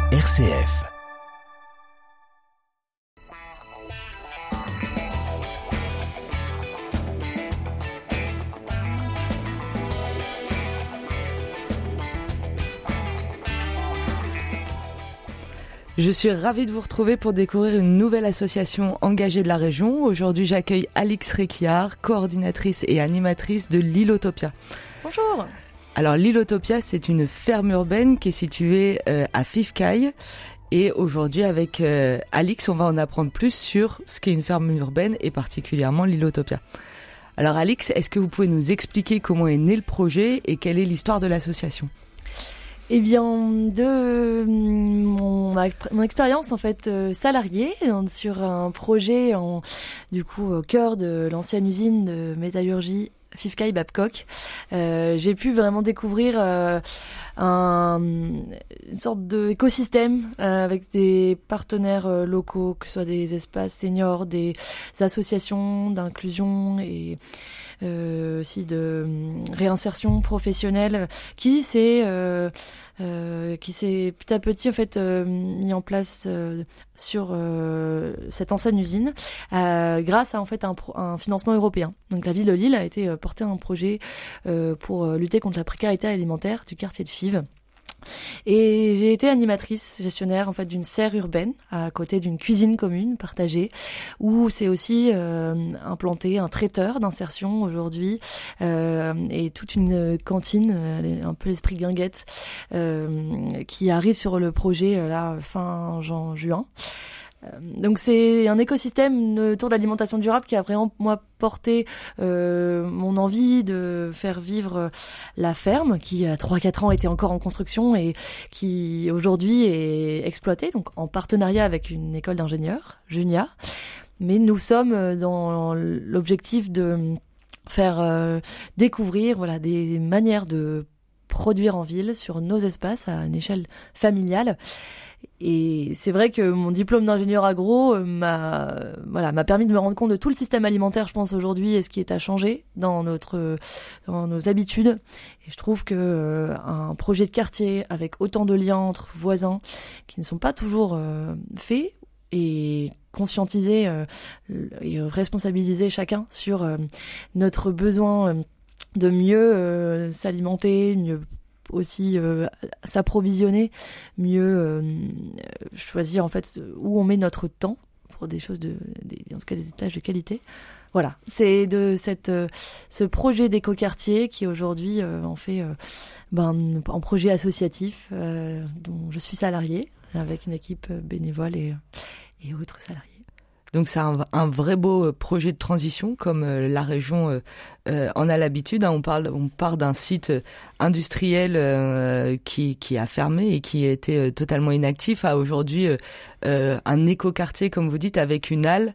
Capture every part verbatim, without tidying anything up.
R C F. Je suis ravie de vous retrouver pour découvrir une nouvelle association engagée de la région. Aujourd'hui, j'accueille Alix Réquillard, coordinatrice et animatrice de l'Îlotopia. Bonjour. Alors, l'Îlotopia, c'est une ferme urbaine qui est située euh, à Fifcaille. Et aujourd'hui, avec euh, Alix, on va en apprendre plus sur ce qu'est une ferme urbaine et particulièrement l'Îlotopia. Alors, Alix, est-ce que vous pouvez nous expliquer comment est né le projet et quelle est l'histoire de l'association ? Eh bien, de mon, mon expérience en fait euh, salariée sur un projet en, du coup au cœur de l'ancienne usine de métallurgie Fifcaille Babcock, euh, j'ai pu vraiment découvrir euh, un, une sorte d'écosystème euh, avec des partenaires euh, locaux, que ce soit des espaces seniors, des associations d'inclusion et euh, aussi de réinsertion professionnelle qui s'est euh, euh, qui s'est petit à petit en fait euh, mis en place euh, sur euh, cette ancienne usine euh, grâce à en fait un, pro- un financement européen. Donc la ville de Lille a été euh, porter un projet euh, pour euh, lutter contre la précarité alimentaire du quartier de Fives. Et j'ai été animatrice gestionnaire en fait d'une serre urbaine à côté d'une cuisine commune partagée où c'est aussi euh, implanté un traiteur d'insertion aujourd'hui euh, et toute une cantine, euh, un peu l'esprit guinguette, euh, qui arrive sur le projet euh, là fin juin juin. Donc c'est un écosystème autour de l'alimentation durable qui a vraiment moi porté euh, mon envie de faire vivre la ferme qui à trois quatre ans était encore en construction et qui aujourd'hui est exploitée donc en partenariat avec une école d'ingénieurs, Junia. Mais nous sommes dans l'objectif de faire euh, découvrir voilà des manières de produire en ville sur nos espaces à une échelle familiale. Et c'est vrai que mon diplôme d'ingénieur agro m'a, voilà, m'a permis de me rendre compte de tout le système alimentaire, je pense, aujourd'hui, et ce qui est à changer dans notre, dans nos habitudes. Et je trouve que euh, un projet de quartier avec autant de liens entre voisins qui ne sont pas toujours euh, faits et conscientiser euh, et responsabiliser chacun sur euh, notre besoin euh, de mieux euh, s'alimenter, mieux aussi euh, s'approvisionner, mieux euh, choisir en fait où on met notre temps pour des choses de, des, en tout cas des étages de qualité. Voilà, c'est de cette euh, ce projet d'écoquartier qui aujourd'hui euh, en fait euh, ben un projet associatif euh, dont je suis salariée avec une équipe bénévole et et autres salariés. Donc c'est un, un vrai beau projet de transition comme euh, la région euh, euh, en a l'habitude. Hein. On parle, on part d'un site industriel euh, qui, qui a fermé et qui a été euh, totalement inactif à aujourd'hui euh, euh, un écoquartier comme vous dites avec une halle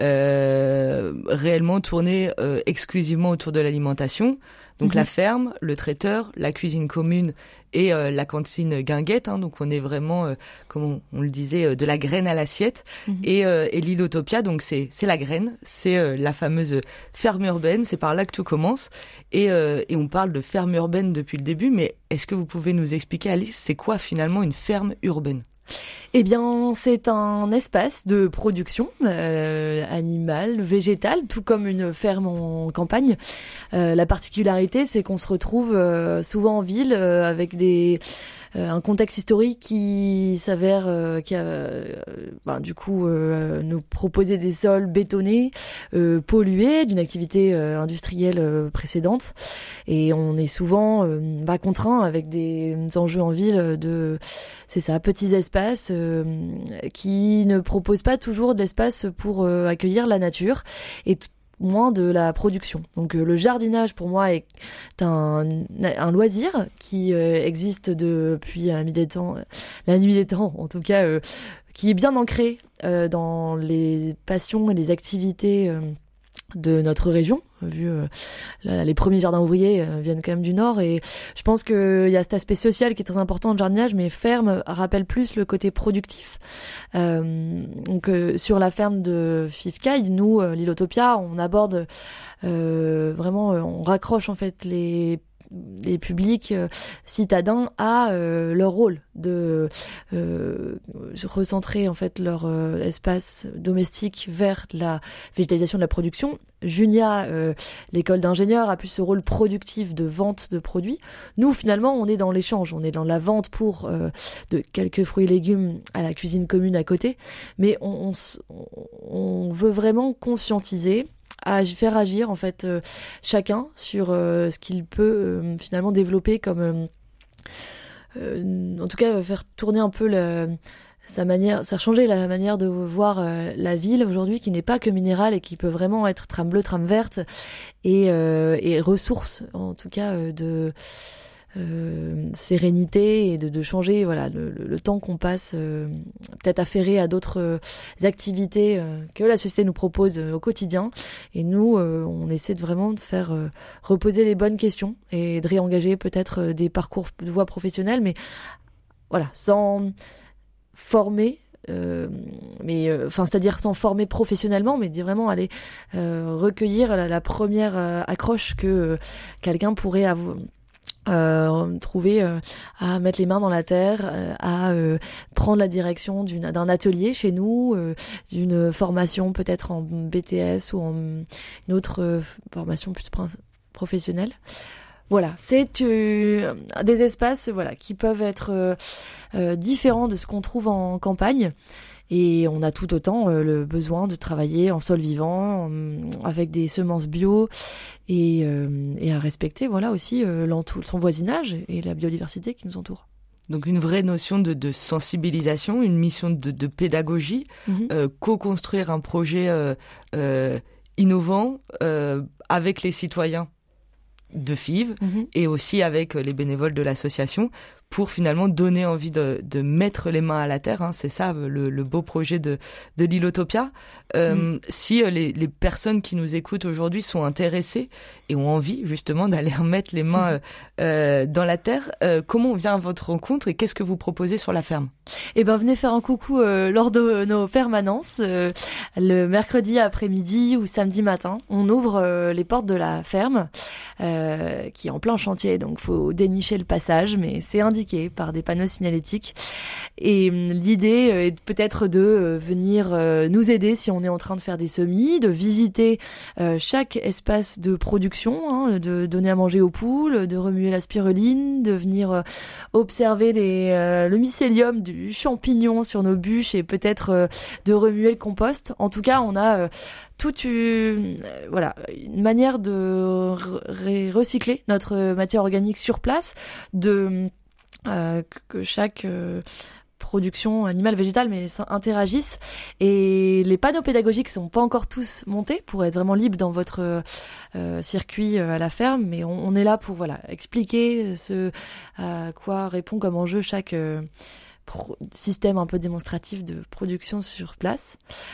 euh, réellement tournée euh, exclusivement autour de l'alimentation. Donc mmh. la ferme, le traiteur, la cuisine commune et euh, la cantine guinguette. Hein, donc on est vraiment, euh, comme on, on le disait, euh, de la graine à l'assiette. Mmh. Et, euh, et l'Îlotopia, donc c'est c'est la graine, c'est euh, la fameuse ferme urbaine. C'est par là que tout commence. Et, euh, et on parle de ferme urbaine depuis le début. Mais est-ce que vous pouvez nous expliquer, Alice, c'est quoi finalement une ferme urbaine ? Eh bien, c'est un espace de production euh, animale, végétale, tout comme une ferme en campagne. Euh, la particularité, c'est qu'on se retrouve euh, souvent en ville euh, avec des euh, un contexte historique qui s'avère, euh, qui a, euh, ben, du coup, euh, nous proposer des sols bétonnés, euh, pollués d'une activité euh, industrielle euh, précédente, et on est souvent euh, bah, contraint avec des enjeux en ville de, c'est ça, petits espaces euh, qui ne proposent pas toujours d'espace pour euh, accueillir la nature et t- moins de la production. Donc euh, le jardinage pour moi est un, un loisir qui euh, existe depuis la nuit des temps, la nuit des temps en tout cas, euh, qui est bien ancré euh, dans les passions et les activités euh, de notre région, vu euh, là, les premiers jardins ouvriers euh, viennent quand même du Nord, et je pense qu'il y a cet aspect social qui est très important de jardinage, mais ferme rappelle plus le côté productif. Euh, donc euh, sur la ferme de Fifcaille, nous, euh, l'Îlotopia, on aborde euh, vraiment, euh, on raccroche en fait les les publics euh, citadins à euh, leur rôle de euh, recentrer en fait leur euh, espace domestique vers la végétalisation de la production. Junia, euh, l'école d'ingénieurs, a plus ce rôle productif de vente de produits. Nous, finalement, on est dans l'échange, on est dans la vente pour euh, de quelques fruits et légumes à la cuisine commune à côté, mais on, on, on veut vraiment conscientiser, à faire agir en fait euh, chacun sur euh, ce qu'il peut euh, finalement développer comme, euh, euh, en tout cas, faire tourner un peu le sa manière, ça a changé la manière de voir euh, la ville aujourd'hui, qui n'est pas que minérale et qui peut vraiment être trame bleue, trame verte et, euh, et ressource, en tout cas, euh, de euh, sérénité et de, de changer, voilà, le, le, le temps qu'on passe euh, peut-être affairé à d'autres euh, activités euh, que la société nous propose euh, au quotidien. Et nous, euh, on essaie de vraiment de faire euh, reposer les bonnes questions et de réengager peut-être euh, des parcours de voie professionnelle, mais voilà, sans former, euh, mais enfin, euh, c'est-à-dire sans former professionnellement, mais vraiment aller euh, recueillir la, la première euh, accroche que euh, quelqu'un pourrait avoir. Euh, trouver euh, à mettre les mains dans la terre, euh, à euh, prendre la direction d'une, d'un atelier chez nous, euh, d'une formation peut-être en B T S ou en une autre euh, formation plus professionnelle. Voilà, c'est euh, des espaces voilà qui peuvent être euh, euh, différents de ce qu'on trouve en campagne. Et on a tout autant euh, le besoin de travailler en sol vivant, en, avec des semences bio et, euh, et à respecter voilà aussi euh, son voisinage et la biodiversité qui nous entoure. Donc une vraie notion de, de sensibilisation, une mission de, de pédagogie, mm-hmm. euh, co-construire un projet euh, euh, innovant euh, avec les citoyens de F I V mmh. et aussi avec les bénévoles de l'association pour finalement donner envie de, de mettre les mains à la terre. Hein. C'est ça le, le beau projet de, de l'Îlotopia. Euh, mmh. Si les, les personnes qui nous écoutent aujourd'hui sont intéressées et ont envie justement d'aller remettre les mains mmh. euh, dans la terre, euh, comment vient votre rencontre et qu'est-ce que vous proposez sur la ferme ? Eh ben, venez faire un coucou euh, lors de nos permanences, euh, le mercredi après-midi ou samedi matin. On ouvre euh, les portes de la ferme, euh, qui est en plein chantier, donc faut dénicher le passage, mais c'est indiqué par des panneaux signalétiques. Et euh, l'idée euh, est peut-être de euh, venir euh, nous aider si on est en train de faire des semis, de visiter euh, chaque espace de production, hein, de donner à manger aux poules, de remuer la spiruline, de venir euh, observer les, euh, le mycélium du champignons sur nos bûches et peut-être euh, de remuer le compost. En tout cas, on a euh, toute une, euh, voilà, une manière de re- recycler notre matière organique sur place, de euh, que chaque euh, production animale, végétale, mais interagissent. Et les panneaux pédagogiques sont pas encore tous montés pour être vraiment libres dans votre euh, circuit euh, à la ferme, mais on, on est là pour voilà expliquer ce à quoi répond comme enjeu chaque euh, pro- système un peu démonstratif de production sur place.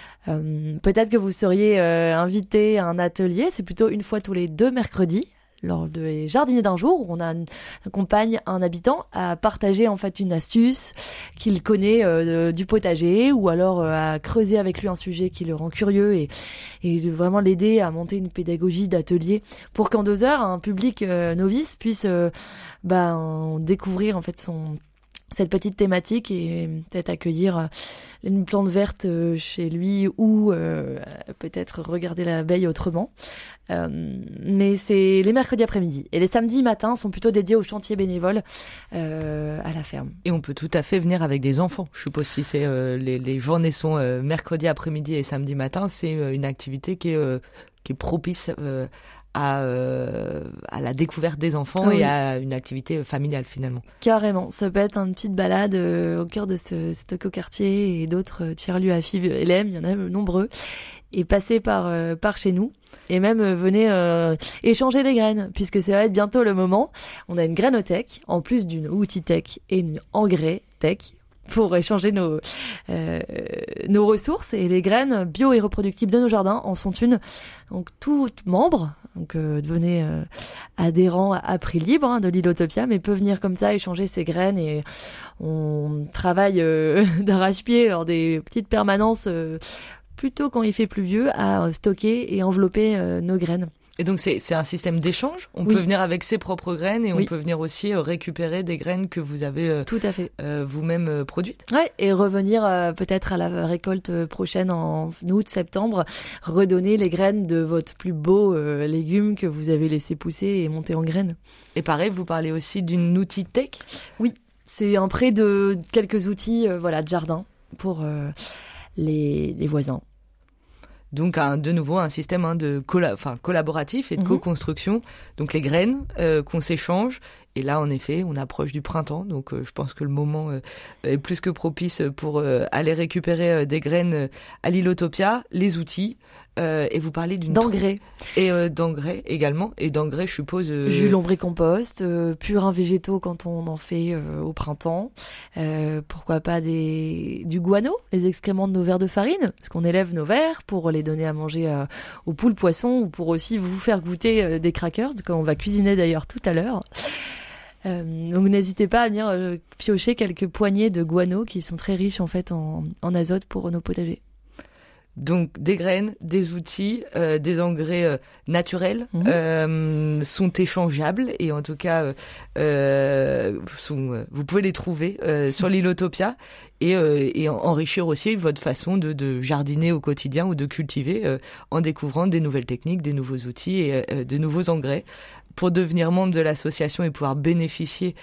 Euh, peut-être que vous seriez euh, invité à un atelier, c'est plutôt une fois tous les deux mercredis, lors des jardiniers d'un jour, où on a, accompagne un habitant à partager en fait une astuce qu'il connaît euh, du potager, ou alors euh, à creuser avec lui un sujet qui le rend curieux et, et de vraiment l'aider à monter une pédagogie d'atelier pour qu'en deux heures, un public euh, novice puisse euh, bah, découvrir en fait son cette petite thématique et peut-être accueillir une plante verte chez lui ou euh, peut-être regarder l'abeille autrement. Euh, mais c'est les mercredis après-midi. Et les samedis matins sont plutôt dédiés aux chantiers bénévoles euh, à la ferme. Et on peut tout à fait venir avec des enfants. Je suppose si c'est euh, les, les journées sont euh, mercredi après-midi et samedi matin, c'est euh, une activité qui est, euh, qui est propice euh, à, euh, à la découverte des enfants oui. et à une activité familiale finalement. Carrément, ça peut être une petite balade euh, au cœur de ce, cet écoquartier et d'autres euh, tiers-lieux à F I V L M, il y en a nombreux, et passer par, euh, par chez nous. Et même euh, venez euh, échanger les graines, puisque ça va être bientôt le moment. On a une grainothèque, en plus d'une outil-tech et une engrais-tech, pour échanger nos euh, nos ressources, et les graines bio et reproductibles de nos jardins en sont une. Donc tout membre, donc euh, devenez euh, adhérent à prix libre hein, de l'Îlotopia, mais peut venir comme ça échanger ses graines, et on travaille euh, d'arrache-pied lors des petites permanences euh, plutôt quand il fait pluvieux à stocker et envelopper euh, nos graines. Et donc c'est, c'est un système d'échange. On oui. peut venir avec ses propres graines et oui. on peut venir aussi euh, récupérer des graines que vous avez euh, Tout à fait. Euh, vous-même euh, produites. Ouais, et revenir euh, peut-être à la récolte prochaine en août, septembre, redonner les graines de votre plus beau euh, légume que vous avez laissé pousser et monter en graines. Et pareil, vous parlez aussi d'une outil tech. Oui, c'est un prêt de quelques outils euh, voilà, de jardin pour euh, les, les voisins. Donc, un, de nouveau, un système hein, de colla- enfin, collaboratif et de mmh. co-construction. Donc, les graines euh, qu'on s'échange. Et là, en effet, on approche du printemps. Donc, euh, je pense que le moment euh, est plus que propice pour euh, aller récupérer euh, des graines euh, à l'Ilotopia, les outils. Euh, et vous parlez d'une... D'engrais. Tr- et euh, d'engrais également. Et d'engrais, je suppose... Euh... Jus lombricompost, euh, purins végétaux quand on en fait euh, au printemps. Euh, pourquoi pas des... du guano, les excréments de nos vers de farine. Parce qu'on élève nos vers pour les donner à manger euh, aux poules poissons ou pour aussi vous faire goûter euh, des crackers, comme on va cuisiner d'ailleurs tout à l'heure. Euh, donc n'hésitez pas à venir euh, piocher quelques poignées de guano qui sont très riches en fait en, en azote pour nos potagers. Donc des graines, des outils, euh, des engrais euh, naturels mmh. euh, sont échangeables et en tout cas euh, sont, euh, vous pouvez les trouver euh, sur l'Ilotopia et, euh, et enrichir aussi votre façon de, de jardiner au quotidien ou de cultiver euh, en découvrant des nouvelles techniques, des nouveaux outils et euh, de nouveaux engrais. Pour devenir membre de l'association et pouvoir bénéficier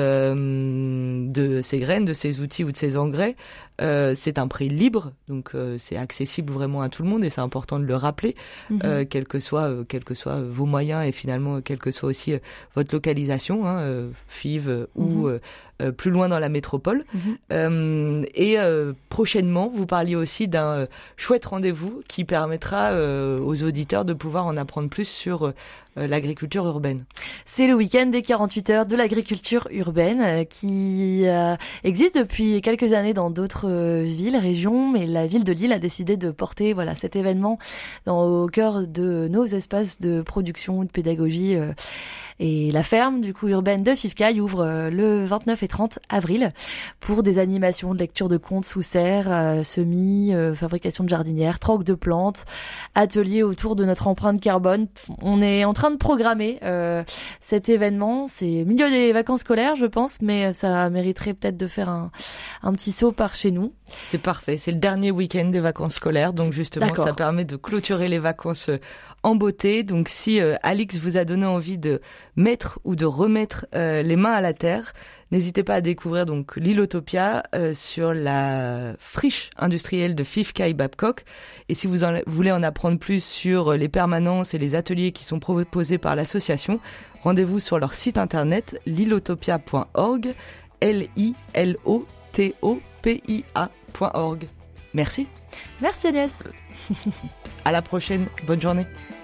euh, de ces graines, de ces outils ou de ces engrais, euh, c'est un prix libre, donc euh, c'est accessible vraiment à tout le monde et c'est important de le rappeler, mmh. euh, quels que soient, euh, quels que soient vos moyens et finalement quelle que soit aussi euh, votre localisation, hein, euh, Fives euh, mmh. ou euh, euh, plus loin dans la métropole. Mmh. Euh, et euh, prochainement, vous parliez aussi d'un euh, chouette rendez-vous qui permettra euh, aux auditeurs de pouvoir en apprendre plus sur euh, l'agriculture urbaine. C'est le week-end des quarante-huit heures de l'agriculture urbaine euh, qui euh, existe depuis quelques années dans d'autres euh, villes, régions, mais la ville de Lille a décidé de porter voilà cet événement dans, au cœur de nos espaces de production, de pédagogie. Euh, Et la ferme, du coup, urbaine de Fifcaille ouvre euh, le vingt-neuf et trente avril pour des animations de lecture de contes sous serre, euh, semis, euh, fabrication de jardinières, troc de plantes, ateliers autour de notre empreinte carbone. On est en train de programmer euh, cet événement. C'est au milieu des vacances scolaires, je pense, mais ça mériterait peut-être de faire un, un petit saut par chez nous. C'est parfait. C'est le dernier week-end des vacances scolaires. Donc justement, D'accord. ça permet de clôturer les vacances en beauté. Donc si euh, Alix vous a donné envie de mettre ou de remettre euh, les mains à la terre, n'hésitez pas à découvrir donc l'Ilotopia euh, sur la friche industrielle de Fifcaille-Babcock. Et si vous en, voulez en apprendre plus sur les permanences et les ateliers qui sont proposés par l'association, rendez-vous sur leur site internet lilotopia point org, L I L O T O P I A point org. Merci. Merci Agnès. À la prochaine. Bonne journée.